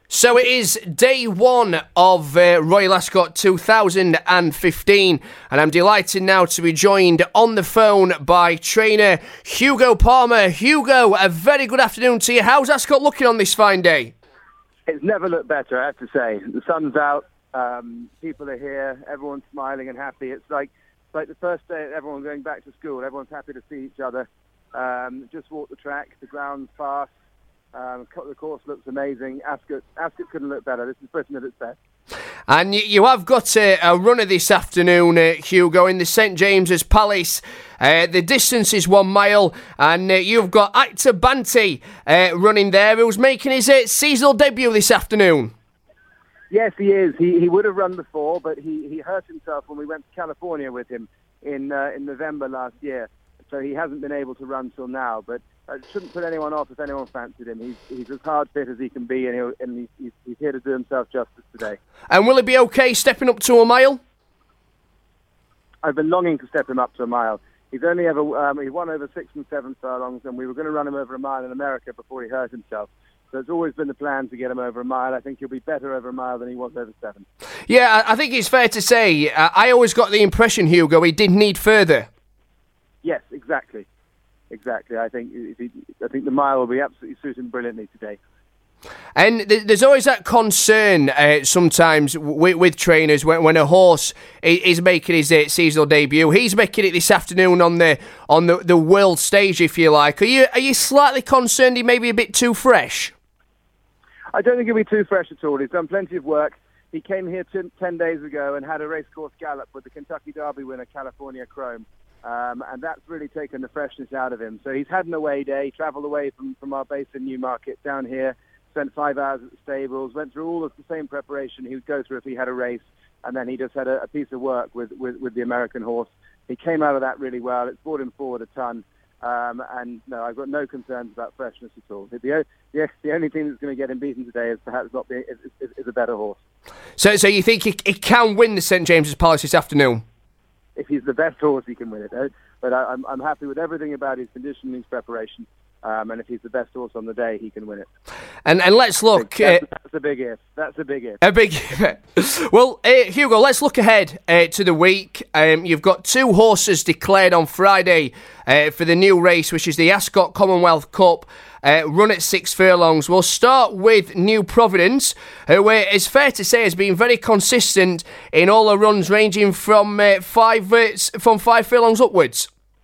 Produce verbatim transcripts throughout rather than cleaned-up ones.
So it is day one of uh, Royal Ascot two thousand fifteen, and I'm delighted now to be joined on the phone by trainer Hugo Palmer. Hugo, a very good afternoon to you. How's Ascot looking on this fine day? It's never looked better, I have to say. The sun's out, um, people are here, everyone's smiling and happy. It's like it's like the first day everyone's going back to school. Everyone's happy to see each other. Um, just walk the track, the ground's fast. Um, the course looks amazing. Ascot, Ascot couldn't look better. This is Britain at its best. And you have got a, a runner this afternoon, uh, Hugo, in the St James's Palace. Uh, the distance is one mile, and uh, you've got Actor Banti uh, running there, who's making his uh, seasonal debut this afternoon. Yes, he is. He he would have run before, but he, he hurt himself when we went to California with him in uh, in November last year. So he hasn't been able to run till now, but it shouldn't put anyone off if anyone fancied him. He's he's as hard fit as he can be, and, he'll, and he's, he's, he's here to do himself justice today. And will it be okay stepping up to a mile? I've been longing to step him up to a mile. He's only ever um, he won over six and seven furlongs, and we were going to run him over a mile in America before he hurt himself. So it's always been the plan to get him over a mile. I think he'll be better over a mile than he was over seven. Yeah, I think it's fair to say, uh, I always got the impression, Hugo, he did need further. Yes, exactly. Exactly. I think I think the mile will be absolutely suiting brilliantly today. And there's always that concern uh, sometimes with, with trainers when, when a horse is making his uh, seasonal debut. He's making it this afternoon on the on the, the world stage, if you like. Are you are you slightly concerned he may be a bit too fresh? I don't think he'll be too fresh at all. He's done plenty of work. He came here t- ten days ago and had a racecourse gallop with the Kentucky Derby winner, California Chrome. Um, and that's really taken the freshness out of him. So he's had an away day, travelled away from, from our base in Newmarket down here, spent five hours at the stables, went through all of the same preparation he would go through if he had a race, and then he just had a, a piece of work with, with, with the American horse. He came out of that really well. It's brought him forward a ton. Um, and no, I've got no concerns about freshness at all. The, the, the, the only thing that's going to get him beaten today is perhaps not being, is, is, is a better horse. So, so you think he, he can win the St James's Palace this afternoon? If he's the best horse, he can win it. Eh? But I, I'm, I'm happy with everything about his conditioning, his preparation. Um, and if he's the best horse on the day, he can win it. And and let's look. That's, uh, that's a big if. That's a big if. A big if. Well, uh, Hugo, let's look ahead uh, to the week. Um, you've got two horses declared on Friday uh, for the new race, which is the Ascot Commonwealth Cup. Uh, run at six furlongs. We'll start with New Providence, who uh, it's fair to say has been very consistent in all her runs, ranging from uh, five uh, from five furlongs upwards.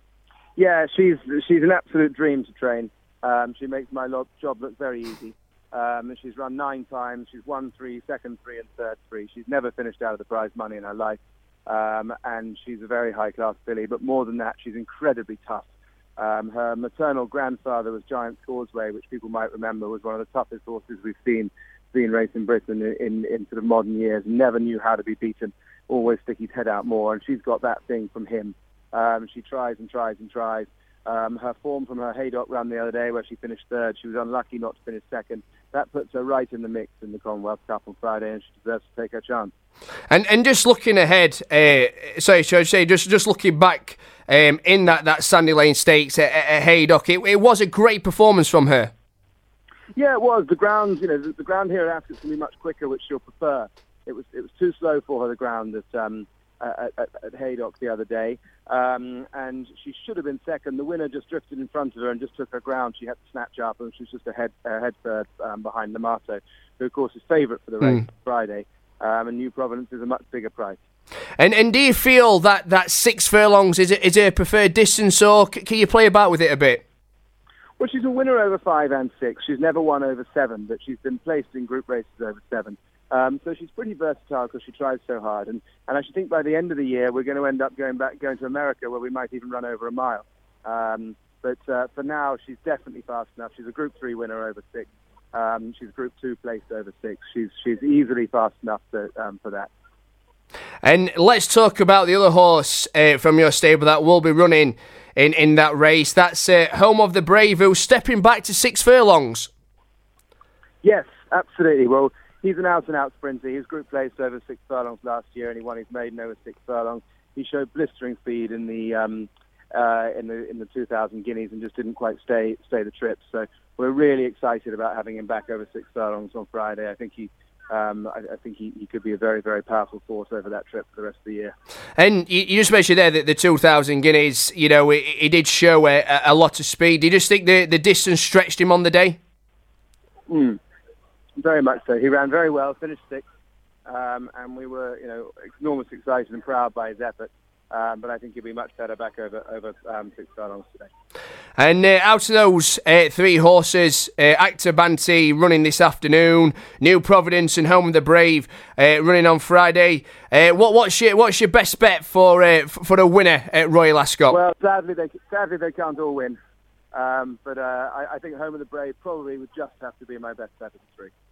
Yeah, she's she's an absolute dream to train. Um, she makes my lo- job look very easy. Um, she's run nine times. She's won three, second three, and third three. She's never finished out of the prize money in her life, um, and she's a very high class filly. But more than that, she's incredibly tough. Um, her maternal grandfather was Giant's Causeway, which people might remember was one of the toughest horses we've seen seen race in Britain in, in, in sort of modern years. Never knew how to be beaten, always stick his head out more, and she's got that thing from him. Um, she tries and tries and tries. Um, her form from her Haydock run the other day, where she finished third, she was unlucky not to finish second. That puts her right in the mix in the Commonwealth Cup on Friday, and she deserves to take her chance. And and just looking ahead, uh, sorry, should I say, just just looking back um, in that, that Sandy Lane Stakes at, at Haydock, it, it was a great performance from her. Yeah, it was. The ground, you know, the, the ground here at Ascot's going to be much quicker, which she'll prefer. It was it was too slow for her, the ground at um, at, at, at Haydock the other day, um, and she should have been second. The winner just drifted in front of her and just took her ground. She had to snatch up, and she was just a head, a head third um, behind Namato, who of course is favourite for the race mm. Friday. Um, and New Providence is a much bigger price. And and do you feel that, that six furlongs is is her preferred distance, or can you play about with it a bit? Well, she's a winner over five and six. She's never won over seven, but she's been placed in group races over seven. Um, so she's pretty versatile because she tries so hard. And, and I should think by the end of the year, we're going to end up going back, going to America, where we might even run over a mile. Um, but uh, for now, she's definitely fast enough. She's a Group Three winner over six. Um, she's Group Two placed over six. She's she's easily fast enough to, um, for that. And let's talk about the other horse uh, from your stable that will be running in, in that race. That's uh, Home of the Brave, who's stepping back to six furlongs. Yes, absolutely. Well, he's an out-and-out sprinter. He was group placed over six furlongs last year, and he won his maiden over six furlongs. He showed blistering speed in the um, uh, in the in the two thousand guineas and just didn't quite stay stay the trip. So we're really excited about having him back over six furlongs on Friday. I think he. Um, I, I think he, he could be a very, very powerful force over that trip for the rest of the year. And you, you just mentioned there that the two thousand guineas, you know, he, he did show a, a lot of speed. Do you just think the, the distance stretched him on the day? Mm, very much so. He ran very well, finished sixth, um, and we were, you know, enormously excited and proud by his effort. Um, but I think he'll be much better back over over um, six furlongs today. And uh, out of those uh, three horses, uh, Actor Banty running this afternoon, New Providence and Home of the Brave uh, running on Friday. Uh, what, what's your what's your best bet for uh, for a winner at Royal Ascot? Well, sadly they sadly they can't all win, um, but uh, I, I think Home of the Brave probably would just have to be my best bet of the three.